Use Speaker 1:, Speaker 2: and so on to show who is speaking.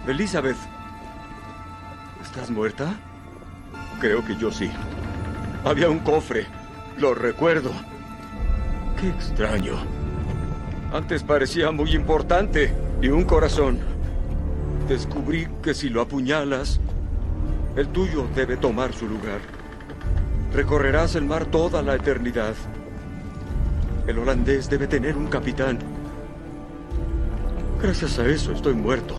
Speaker 1: Elizabeth, ¿estás muerta? Creo que yo sí. Había un cofre. Lo recuerdo. Qué extraño. Antes parecía muy importante. Y un corazón. Descubrí que si lo apuñalas, el tuyo debe tomar su lugar. Recorrerás el mar toda la eternidad. El holandés debe tener un capitán. Gracias a eso estoy muerto.